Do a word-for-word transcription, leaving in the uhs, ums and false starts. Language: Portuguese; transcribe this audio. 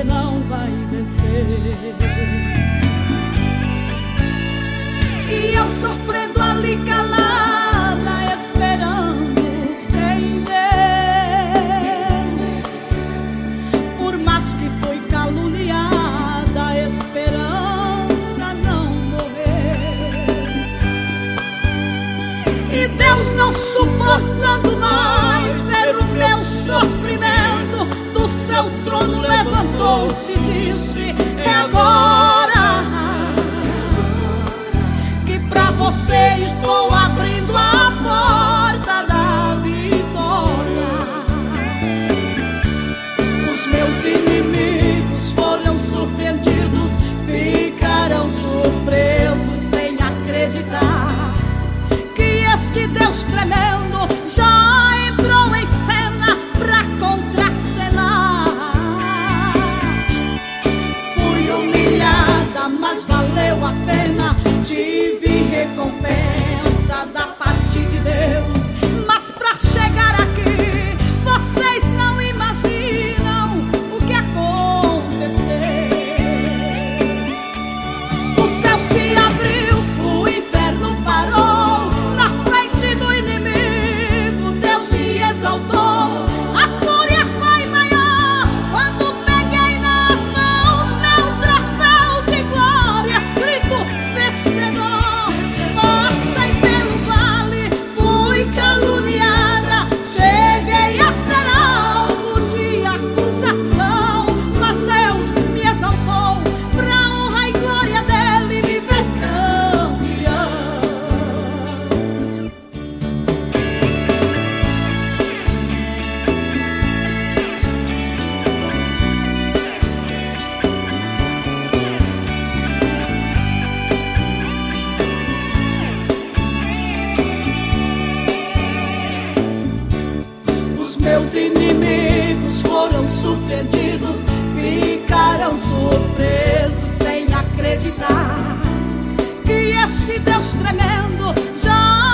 não vai vencer. E eu sofrendo ali calada, esperando em Deus. Por mais que foi caluniada, a esperança não morreu. E Deus, não suportando mais ver o meu sofrimento, do seu trono levantou-se e disse: é agora que pra você estou abrindo a porta da vitória. Os meus inimigos foram surpreendidos, ficaram surpresos sem acreditar que este Deus tremendo já entrou em cena pra contracenar. Fui humilhada, mas valeu a pena. Tive recompensa da parte de Deus. Mas pra chegar aqui, vocês não imaginam o que aconteceu. O céu se abriu, o inferno parou. Na frente do inimigo, Deus me exaltou. A fúria foi maior quando peguei nas mãos meu troféu de glória, escrito vencedor. Passei pelo vale, fui caluniada, cheguei a ser alvo de acusação, mas Deus me exaltou, pra honra e glória dele me fez campeão. Os meus inimigos foram surpreendidos, ficaram surpresos sem acreditar que este Deus tremendo já